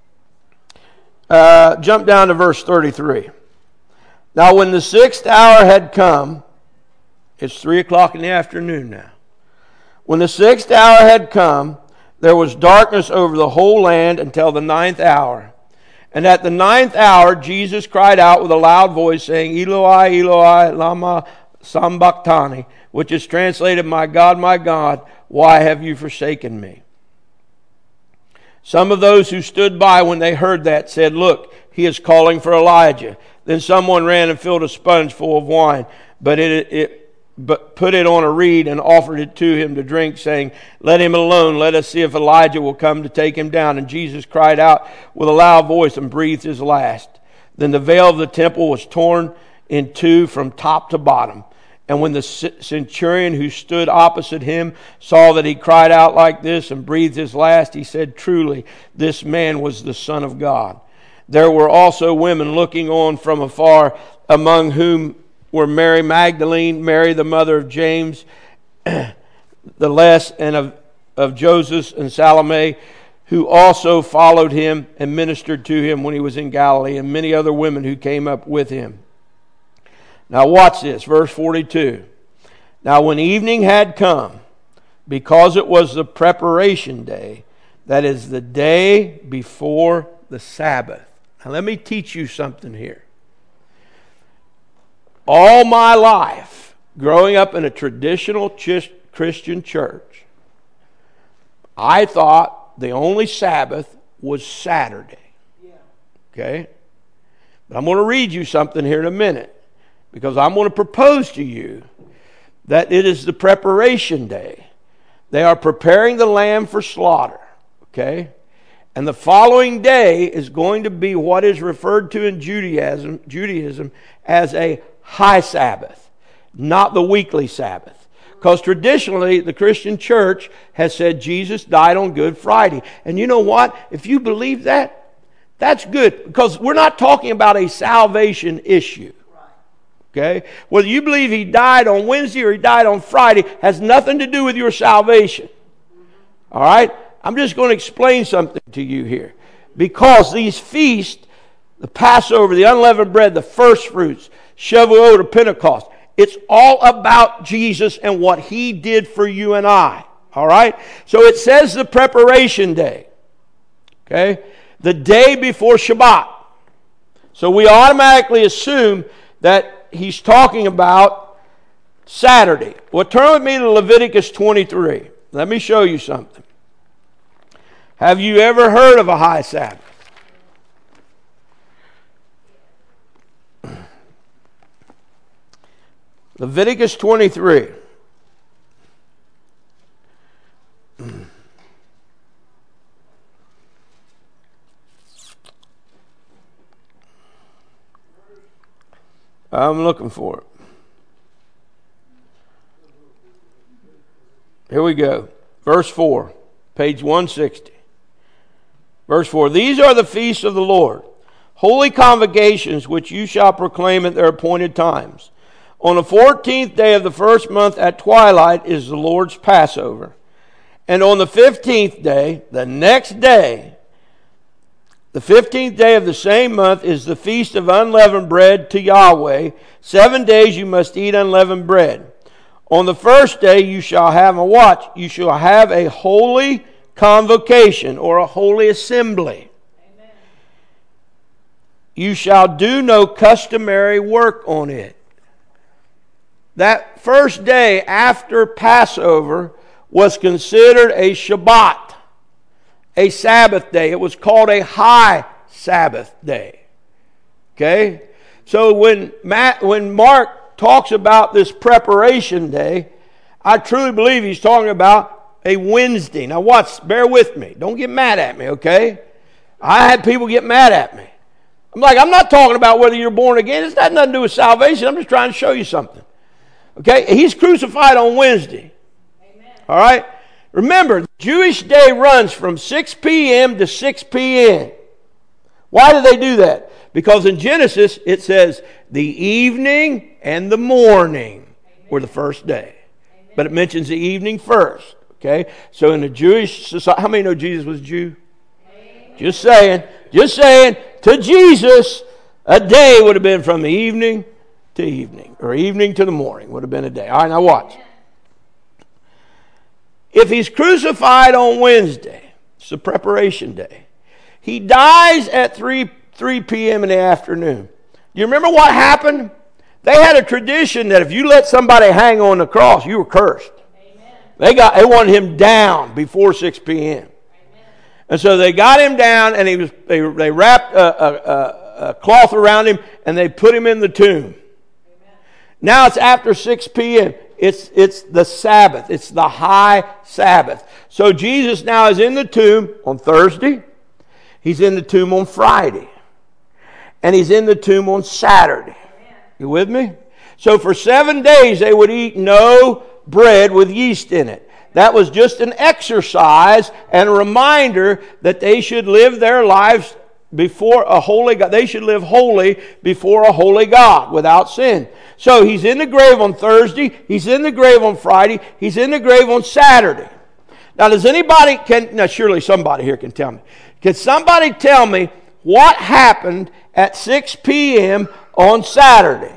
Jump down to verse 33. Now when the sixth hour had come, it's 3 o'clock in the afternoon now. When the sixth hour had come, there was darkness over the whole land until the ninth hour. And at the ninth hour, Jesus cried out with a loud voice, saying, "Eloi, Eloi, lama sabachthani," which is translated, my God, why have you forsaken me?" Some of those who stood by when they heard that said, "Look, he is calling for Elijah." Then someone ran and filled a sponge full of wine, but put it on a reed and offered it to him to drink, saying, "Let him alone. Let us see if Elijah will come to take him down." And Jesus cried out with a loud voice and breathed his last. Then the veil of the temple was torn in two from top to bottom. And when the centurion who stood opposite him saw that he cried out like this and breathed his last, he said, "Truly, this man was the Son of God." There were also women looking on from afar, among whom were Mary Magdalene, Mary the mother of James the Less, and of Joseph and Salome, who also followed him and ministered to him when he was in Galilee, and many other women who came up with him. Now watch this, verse 42. Now when evening had come, because it was the preparation day, that is the day before the Sabbath. Now let me teach you something here. All my life, growing up in a traditional Christian church, I thought the only Sabbath was Saturday. Okay? But I'm going to read you something here in a minute, because I'm going to propose to you that it is the preparation day. They are preparing the lamb for slaughter. Okay? And the following day is going to be what is referred to in Judaism as a high Sabbath, not the weekly Sabbath. Because traditionally, the Christian church has said Jesus died on Good Friday. And you know what? If you believe that, that's good. Because we're not talking about a salvation issue. Okay? Whether you believe he died on Wednesday or he died on Friday has nothing to do with your salvation. All right? I'm just going to explain something to you here. Because these feasts, the Passover, the unleavened bread, the first fruits, Shavuot or Pentecost, it's all about Jesus and what he did for you and I. All right? So it says the preparation day. Okay? The day before Shabbat. So we automatically assume that he's talking about Saturday. Well, turn with me to Leviticus 23. Let me show you something. Have you ever heard of a high Sabbath? Leviticus 23. I'm looking for it. Here we go. Verse 4, page 160. Verse 4, these are the feasts of the Lord, holy convocations which you shall proclaim at their appointed times. On the 14th day of the first month at twilight is the Lord's Passover. And on the 15th day, the next day, the 15th day of the same month is the feast of unleavened bread to Yahweh. 7 days you must eat unleavened bread. On the first day you shall have a watch. You shall have a holy convocation or a holy assembly. Amen. You shall do no customary work on it. That first day after Passover was considered a Shabbat, a Sabbath day. It was called a high Sabbath day. Okay? So when Mark talks about this preparation day, I truly believe he's talking about a Wednesday. Now watch, bear with me. Don't get mad at me, okay? I had people get mad at me. I'm not talking about whether you're born again. It's got nothing to do with salvation. I'm just trying to show you something. Okay? He's crucified on Wednesday. Amen. All right? Remember, the Jewish day runs from 6 p.m. to 6 p.m. Why do they do that? Because in Genesis it says the evening and the morning were the first day. Amen. But it mentions the evening first. Okay? So in the Jewish society, how many know Jesus was a Jew? Amen. Just saying, to Jesus, a day would have been from the evening to evening, or evening to the morning would have been a day. All right, now watch. If he's crucified on Wednesday, it's the preparation day, he dies at 3 p.m. in the afternoon. Do you remember what happened? They had a tradition that if you let somebody hang on the cross, you were cursed. Amen. They wanted him down before 6 p.m. Amen. And so they got him down, and they wrapped a cloth around him, and they put him in the tomb. Amen. Now it's after 6 p.m. It's the Sabbath. It's the high Sabbath. So Jesus now is in the tomb on Thursday. He's in the tomb on Friday. And he's in the tomb on Saturday. You with me? So for 7 days they would eat no bread with yeast in it. That was just an exercise and a reminder that they should live their lives before a holy God. They should live holy before a holy God without sin. So he's in the grave on Thursday. He's in the grave on Friday. He's in the grave on Saturday. Now does anybody, surely somebody here can tell me. Can somebody tell me what happened at 6 p.m. on Saturday?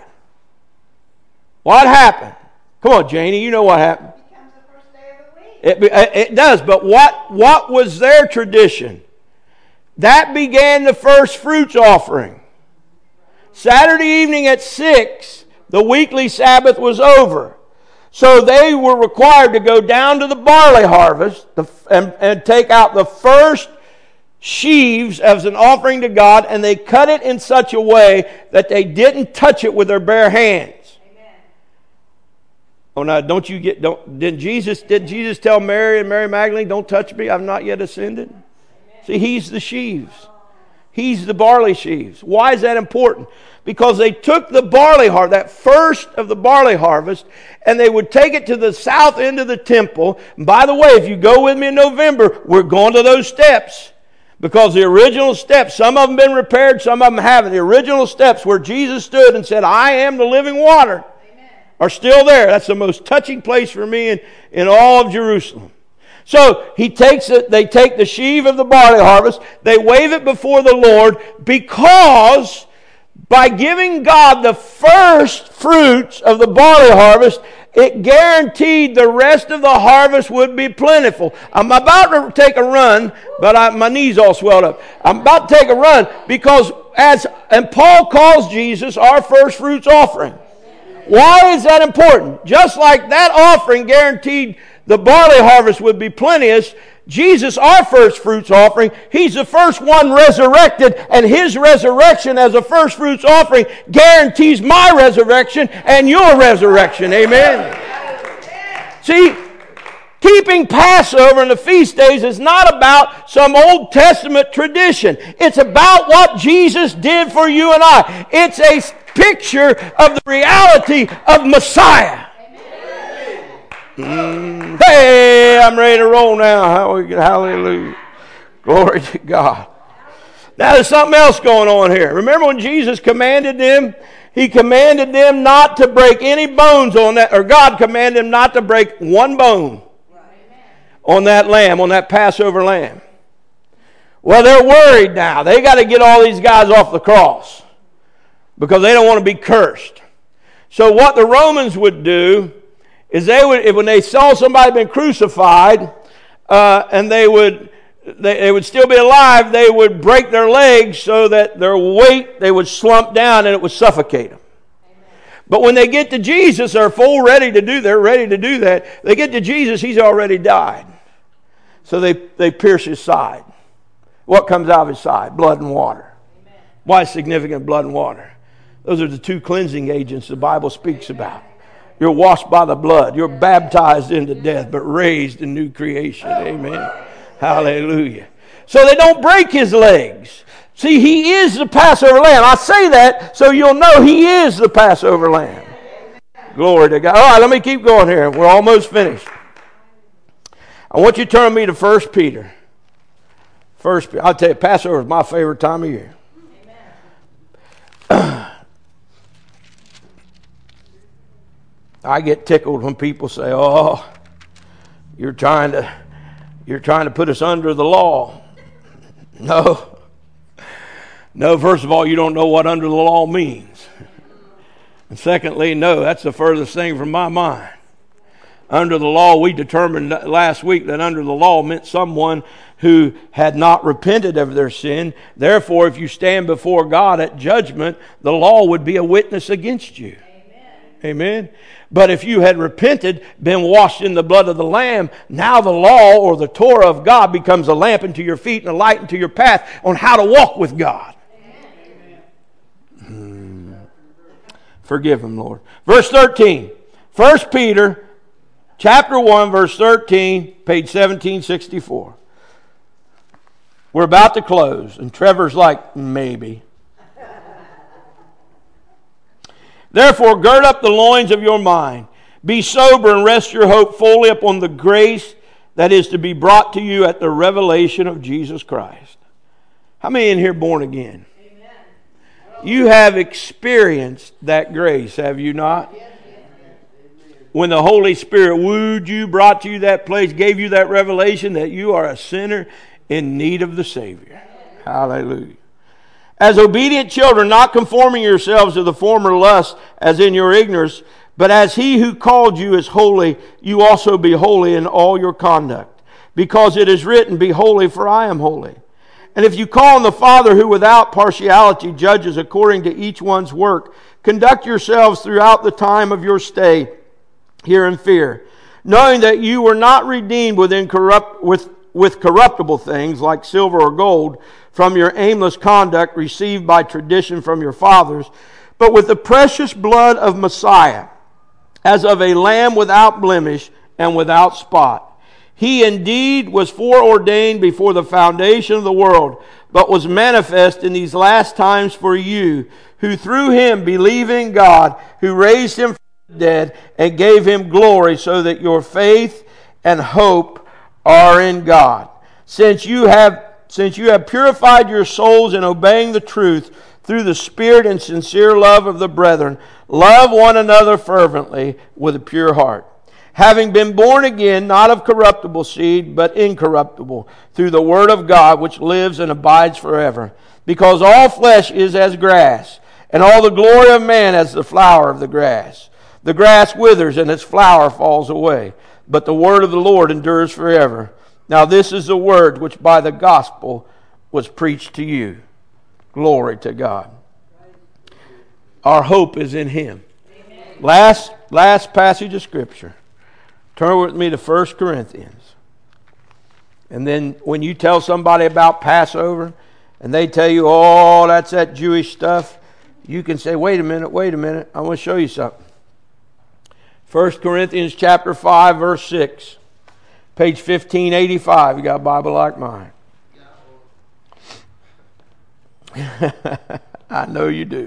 What happened? Come on, Janie, you know what happened. It becomes the first day of the week. It does, but what was their tradition? That began the first fruits offering. Saturday evening at 6, the weekly Sabbath was over. So they were required to go down to the barley harvest and take out the first sheaves as an offering to God, and they cut it in such a way that they didn't touch it with their bare hands. Amen. Oh, now didn't Jesus tell Mary and Mary Magdalene, don't touch me, I've not yet ascended? Amen. See, he's the sheaves. He's the barley sheaves. Why is that important? Because they took the barley harvest, that first of the barley harvest, and they would take it to the south end of the temple. And by the way, if you go with me in November, we're going to those steps. Because the original steps, some of them have been repaired, some of them haven't. The original steps where Jesus stood and said, I am the living water, Amen, are still there. That's the most touching place for me in all of Jerusalem. So they take the sheaf of the barley harvest, they wave it before the Lord, because by giving God the first fruits of the barley harvest, it guaranteed the rest of the harvest would be plentiful. I'm about to take a run, but my knees all swelled up. I'm about to take a run because and Paul calls Jesus our first fruits offering. Why is that important? Just like that offering guaranteed the barley harvest would be plenteous, Jesus, our first fruits offering, He's the first one resurrected, and His resurrection as a first fruits offering guarantees my resurrection and your resurrection. Amen. See, keeping Passover and the feast days is not about some Old Testament tradition. It's about what Jesus did for you and I. It's a picture of the reality of Messiah. Hey, I'm ready to roll now. Hallelujah. Glory to God. Now there's something else going on here. Remember when Jesus commanded them? He commanded them not to break any bones on that, or God commanded them not to break one bone on that lamb, on that Passover lamb. Well, they're worried now. They got to get all these guys off the cross because they don't want to be cursed. So what the Romans would do is they would, when they saw somebody been crucified, and they would still be alive, they would break their legs so that their weight, they would slump down and it would suffocate them. But when they get to Jesus, they're ready to do that. They get to Jesus, He's already died. So they pierce His side. What comes out of His side? Blood and water. Amen. Why is significant blood and water? Those are the two cleansing agents the Bible speaks about. You're washed by the blood. You're baptized into death, but raised in new creation. Amen. Hallelujah. So they don't break His legs. See, He is the Passover lamb. I say that so you'll know He is the Passover lamb. Glory to God. All right, let me keep going here. We're almost finished. I want you to turn me to 1 Peter. 1 Peter. I'll tell you, Passover is my favorite time of year. I get tickled when people say, "Oh, you're trying to put us under the law." No, first of all, you don't know what under the law means. And secondly, no, that's the furthest thing from my mind. Under the law, we determined last week that under the law meant someone who had not repented of their sin. Therefore, if you stand before God at judgment, the law would be a witness against you. Amen. But if you had repented, been washed in the blood of the Lamb, now the law or the Torah of God becomes a lamp unto your feet and a light unto your path on how to walk with God. Forgive them, Lord. Verse 13. 1 Peter chapter 1, verse 13, page 1764. We're about to close, and Trevor's like, maybe. Therefore, gird up the loins of your mind. Be sober and rest your hope fully upon the grace that is to be brought to you at the revelation of Jesus Christ. How many in here born again? Amen. You have experienced that grace, have you not? When the Holy Spirit wooed you, brought you that place, gave you that revelation that you are a sinner in need of the Savior. Hallelujah. As obedient children, not conforming yourselves to the former lust as in your ignorance, but as He who called you is holy, you also be holy in all your conduct. Because it is written, "Be holy, for I am holy." And if you call on the Father who without partiality judges according to each one's work, conduct yourselves throughout the time of your stay here in fear, knowing that you were not redeemed with corruptible things like silver or gold from your aimless conduct received by tradition from your fathers, but with the precious blood of Messiah, as of a lamb without blemish and without spot. He indeed was foreordained before the foundation of the world, but was manifest in these last times for you, who through Him believe in God, who raised Him from the dead and gave Him glory, so that your faith and hope are in God. Since you have purified your souls in obeying the truth through the Spirit and sincere love of the brethren, love one another fervently with a pure heart. Having been born again, not of corruptible seed, but incorruptible, through the Word of God, which lives and abides forever. Because all flesh is as grass, and all the glory of man as the flower of the grass. The grass withers, and its flower falls away, but the word of the Lord endures forever. Now this is the word which by the gospel was preached to you. Glory to God. Our hope is in Him. Amen. Last passage of Scripture. Turn with me to 1 Corinthians. And then when you tell somebody about Passover and they tell you, oh, that's that Jewish stuff, you can say, wait a minute, I want to show you something. 1 Corinthians chapter 5, verse 6, page 1585. You got a Bible like mine? I know you do.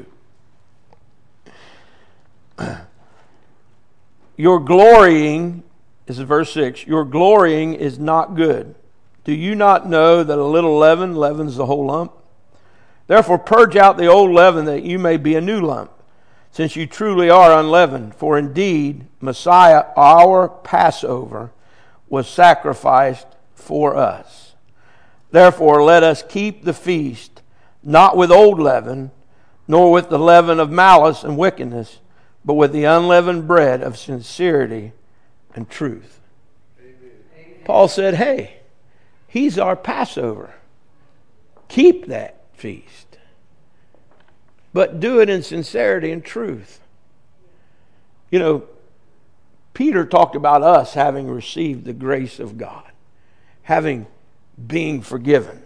Your glorying, this is verse 6, your glorying is not good. Do you not know that a little leaven leavens the whole lump? Therefore purge out the old leaven, that you may be a new lump, since you truly are unleavened. For indeed, Messiah, our Passover, was sacrificed for us. Therefore let us keep the feast, not with old leaven, nor with the leaven of malice and wickedness, but with the unleavened bread of sincerity and truth. Amen. Paul said, hey, He's our Passover. Keep that feast. But do it in sincerity and truth. You know, Peter talked about us having received the grace of God, being forgiven.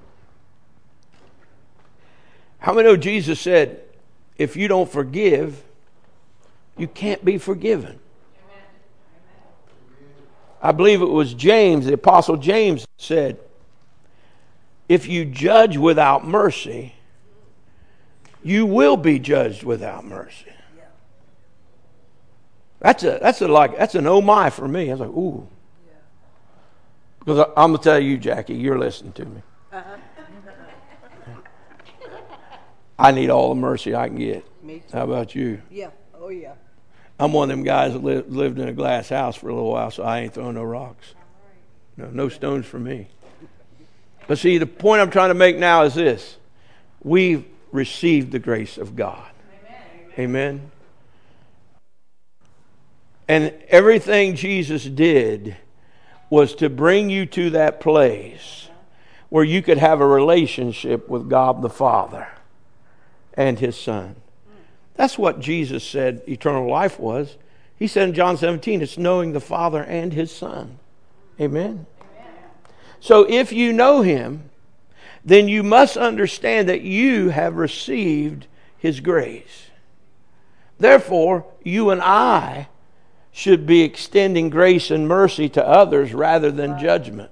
How many know Jesus said, if you don't forgive, you can't be forgiven? I believe it was James, the Apostle James said, if you judge without mercy, you will be judged without mercy. That's an oh my for me. I was like, ooh. Because I'm going to tell you, Jackie, you're listening to me. I need all the mercy I can get. Me too. How about you? Yeah. Oh, yeah. I'm one of them guys that lived in a glass house for a little while, so I ain't throwing no rocks. No stones for me. But see, the point I'm trying to make now is this. We've received the grace of God. Amen. And everything Jesus did was to bring you to that place where you could have a relationship with God the Father and His Son. That's what Jesus said eternal life was. He said in John 17, it's knowing the Father and His Son. Amen? So if you know Him, then you must understand that you have received His grace. Therefore, you and I should be extending grace and mercy to others rather than judgment.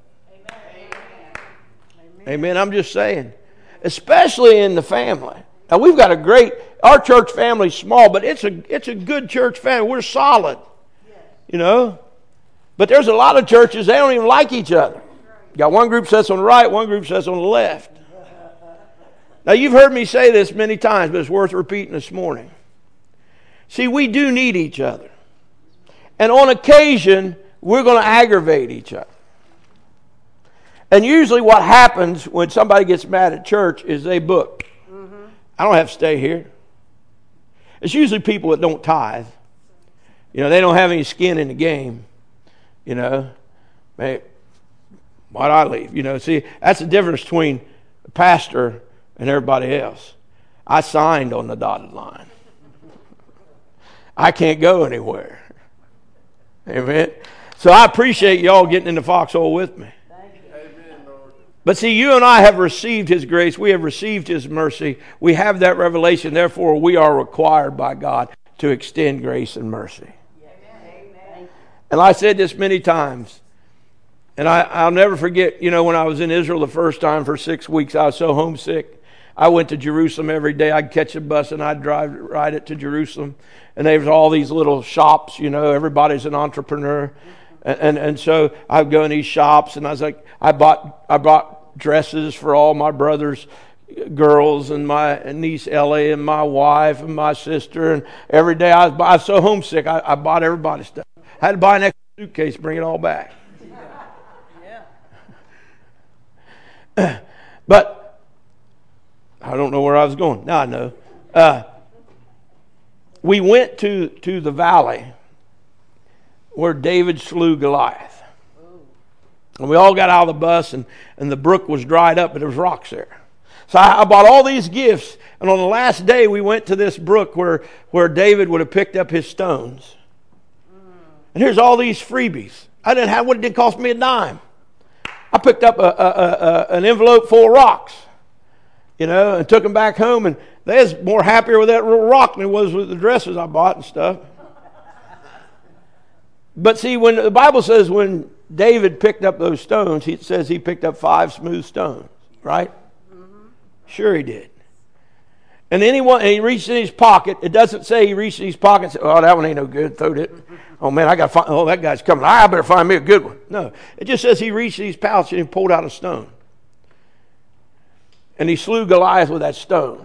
Amen. I'm just saying. Especially in the family. Now we've got our church family's small, but it's a good church family. We're solid. You know? But there's a lot of churches, they don't even like each other. You got one group sits on the right, one group sits on the left. Now you've heard me say this many times, but it's worth repeating this morning. See, we do need each other. And on occasion, we're going to aggravate each other. And usually what happens when somebody gets mad at church is they book. I don't have to stay here. It's usually people that don't tithe. You know, they don't have any skin in the game. You know, hey, why'd I leave? You know, see, that's the difference between the pastor and everybody else. I signed on the dotted line. I can't go anywhere. Amen. So I appreciate y'all getting in the foxhole with me. But see, you and I have received His grace. We have received His mercy. We have that revelation. Therefore, we are required by God to extend grace and mercy. Amen. And I said this many times. And I'll never forget, you know, when I was in Israel the first time for 6 weeks, I was so homesick. I went to Jerusalem every day. I'd catch a bus and I'd ride it to Jerusalem. And there was all these little shops, you know, everybody's an entrepreneur. And so I'd go in these shops and I was like, I bought dresses for all my brothers' girls and my niece Ellie and my wife and my sister. And every day I was so homesick, I bought everybody's stuff. I had to buy an extra suitcase, bring it all back. Yeah. But I don't know where I was going. Now I know. We went to the valley where David slew Goliath. And we all got out of the bus and the brook was dried up, but there was rocks there. So I bought all these gifts, and on the last day we went to this brook where David would have picked up his stones. And here's all these freebies. I didn't have what it didn't cost me a dime. I picked up an envelope full of rocks, and took them back home, and they was more happier with that little rock than it was with the dresses I bought and stuff. But see, when the Bible says when David picked up those stones, it says he picked up 5 smooth stones, right? Sure he did. And then he reached in his pocket. It doesn't say he reached in his pocket and said, oh, that one ain't no good. Throwed it. Oh, man, I got to find, oh, that guy's coming. I better find me a good one. No, it just says he reached in his pouch and he pulled out a stone. And he slew Goliath with that stone.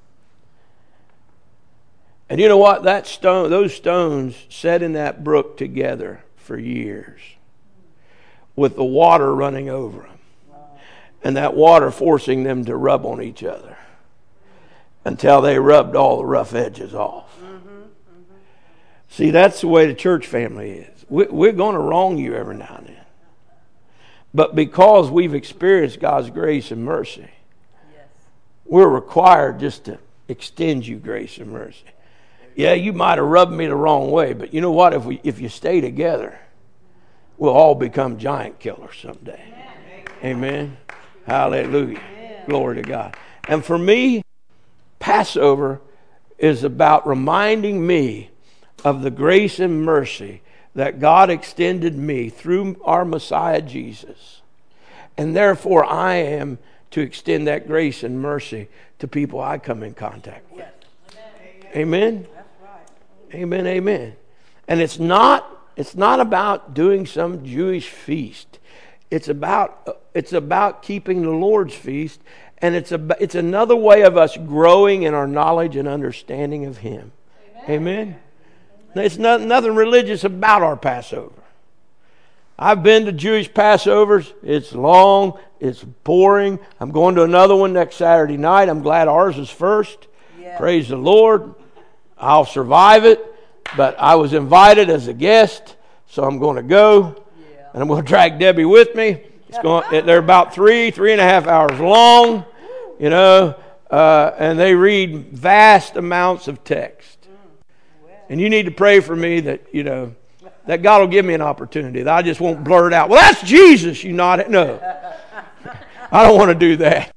And you know what? Those stones sat in that brook together for years with the water running over them. And that water forcing them to rub on each other until they rubbed all the rough edges off. See, that's the way the church family is. We're going to wrong you every now and then. But because we've experienced God's grace and mercy, we're required just to extend you grace and mercy. Yeah, you might have rubbed me the wrong way, but you know what? If you stay together, we'll all become giant killers someday. Amen. Hallelujah. Glory to God. And for me, Passover is about reminding me of the grace and mercy that God extended me through our Messiah Jesus. And therefore, I am to extend that grace and mercy to people I come in contact with. Amen. Amen, amen. And it's not about doing some Jewish feast. It's about keeping the Lord's feast, and it's another way of us growing in our knowledge and understanding of Him. Amen. There's nothing religious about our Passover. I've been to Jewish Passovers. It's long. It's boring. I'm going to another one next Saturday night. I'm glad ours is first. Yeah. Praise the Lord. I'll survive it, but I was invited as a guest, so I'm going to go, and I'm going to drag Debbie with me. They're about 3.5 hours long, and they read vast amounts of text. And you need to pray for me that, that God will give me an opportunity, that I just won't blurt out, well, that's Jesus, you not. No, I don't want to do that.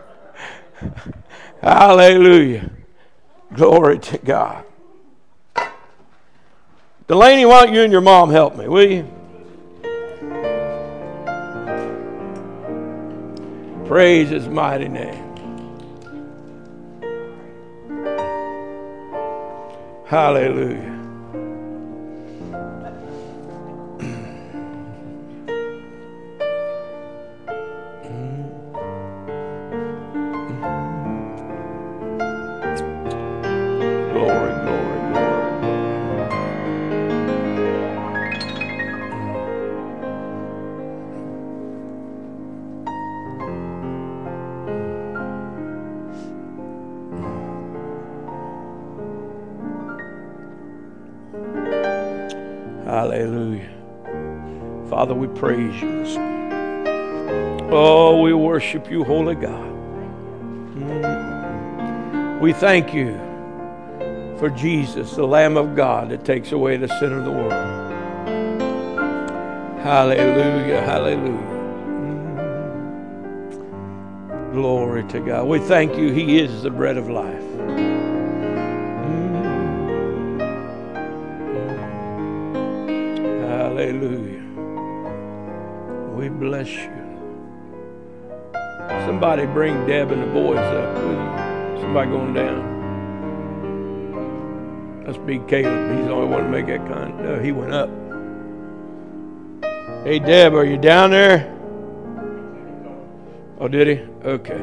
Hallelujah. Glory to God. Delaney, why don't you and your mom help me, will you? Praise His mighty name. Hallelujah. Hallelujah. Father, we praise you this morning. Oh, we worship you, holy God. We thank you for Jesus, the Lamb of God that takes away the sin of the world. Hallelujah, hallelujah. Glory to God. We thank you. He is the bread of life. Hallelujah. We bless you. Somebody bring Deb and the boys up, will you? Somebody going down. Must be Caleb. He's the only one to make that kind. No, he went up. Hey, Deb, are you down there? Oh, did he? Okay.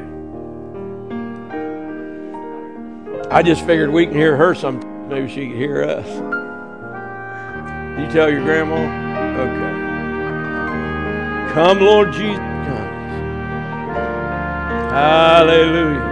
I just figured we can hear her sometime. Maybe she can hear us. Did you tell your grandma? Okay. Come, Lord Jesus. Come. Hallelujah.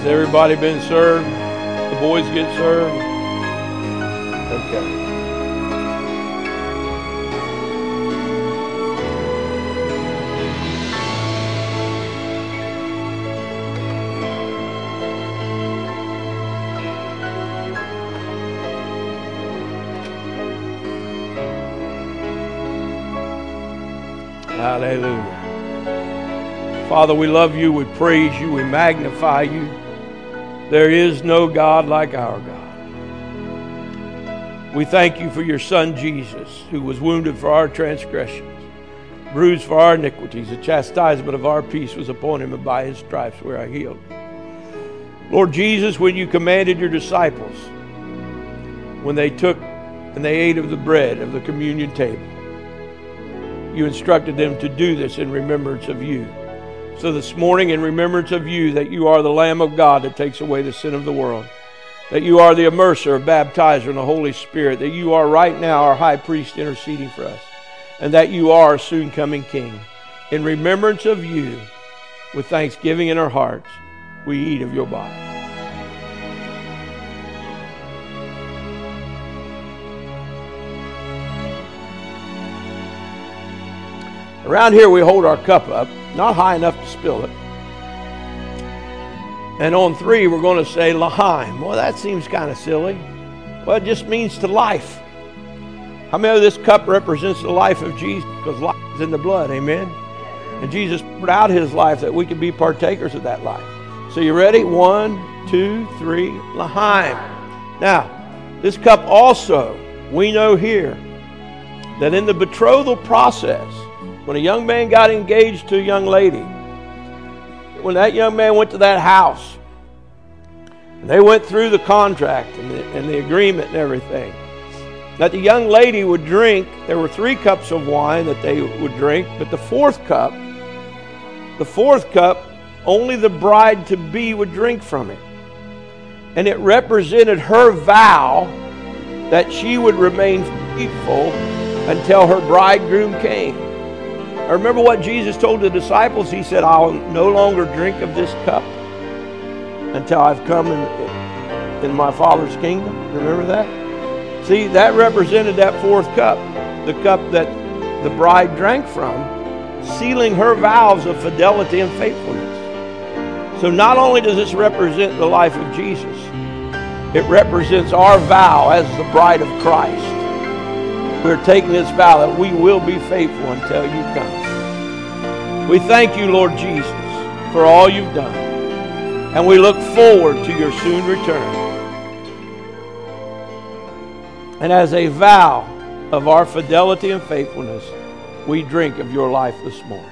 everybody been served? The boys get served? Okay. Hallelujah. Father, we love you, we praise you, we magnify you. There is no God like our God. We thank you for your Son Jesus, who was wounded for our transgressions, bruised for our iniquities. The chastisement of our peace was upon him, and by his stripes we are healed. Lord Jesus, when you commanded your disciples, when they took and they ate of the bread of the communion table, you instructed them to do this in remembrance of you. So this morning, in remembrance of you, that you are the Lamb of God that takes away the sin of the world, that you are the immerser, baptizer in the Holy Spirit, that you are right now our high priest interceding for us, and that you are a soon coming King. In remembrance of you, with thanksgiving in our hearts, we eat of your body. Around here we hold our cup up, not high enough to spill it. And on 3 we're going to say L'chaim. Well, that seems kind of silly. Well, it just means to life. How many of this cup represents the life of Jesus? Because life is in the blood, amen? And Jesus poured out his life that we could be partakers of that life. So you ready? 1, 2, 3, L'chaim. Now, this cup also, we know here, that in the betrothal process, when a young man got engaged to a young lady, when that young man went to that house, and they went through the contract and the agreement and everything, that the young lady would drink, there were 3 cups of wine that they would drink, but the fourth cup, only the bride-to-be would drink from it. And it represented her vow that she would remain faithful until her bridegroom came. I remember what Jesus told the disciples. He said, I'll no longer drink of this cup until I've come in my Father's kingdom. Remember that? See, that represented that fourth cup, the cup that the bride drank from, sealing her vows of fidelity and faithfulness. So not only does this represent the life of Jesus, it represents our vow as the bride of Christ. We're taking this vow that we will be faithful until you come. We thank you, Lord Jesus, for all you've done. And we look forward to your soon return. And as a vow of our fidelity and faithfulness, we drink of your life this morning.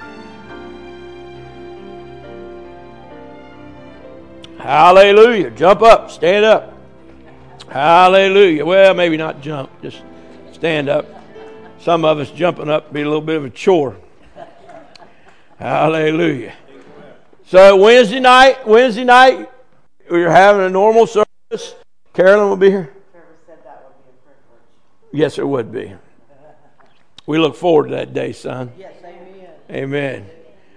Hallelujah. Jump up. Stand up. Hallelujah. Well, maybe not jump. Just stand up. Some of us jumping up be a little bit of a chore. Hallelujah. So Wednesday night, we're having a normal service. Carolyn will be here. Trevor said that would be a privilege. Yes, it would be. We look forward to that day, son. Yes, amen. Amen.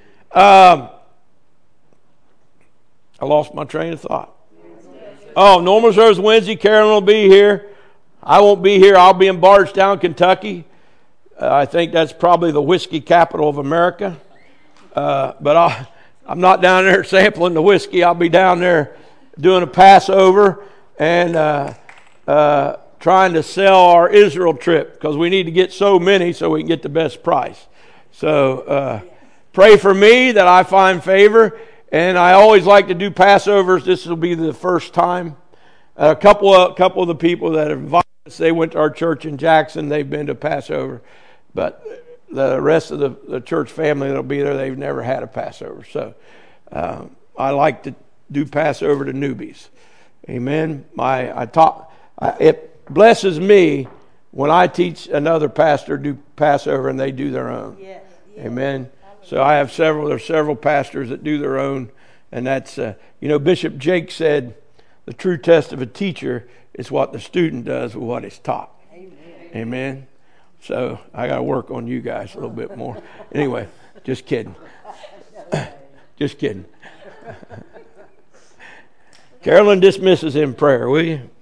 I lost my train of thought. Oh, normal service Wednesday. Carolyn will be here. I won't be here. I'll be in Bardstown, Kentucky. I think that's probably the whiskey capital of America. But I'm not down there sampling the whiskey. I'll be down there doing a Passover and trying to sell our Israel trip, because we need to get so many so we can get the best price. So pray for me that I find favor. And I always like to do Passovers. This will be the first time. A couple of the people that have invited us, they went to our church in Jackson. They've been to Passover. But the rest of the church family that'll be there, they've never had a Passover. So I like to do Passover to newbies. Amen. It blesses me when I teach another pastor do Passover and they do their own. Yes. Amen. So I have there's several pastors that do their own, and that's, Bishop Jake said, the true test of a teacher is what the student does with what is taught. Amen. Amen. So I got to work on you guys a little bit more. Anyway, just kidding. Just kidding. Carolyn, dismiss us in prayer, will you?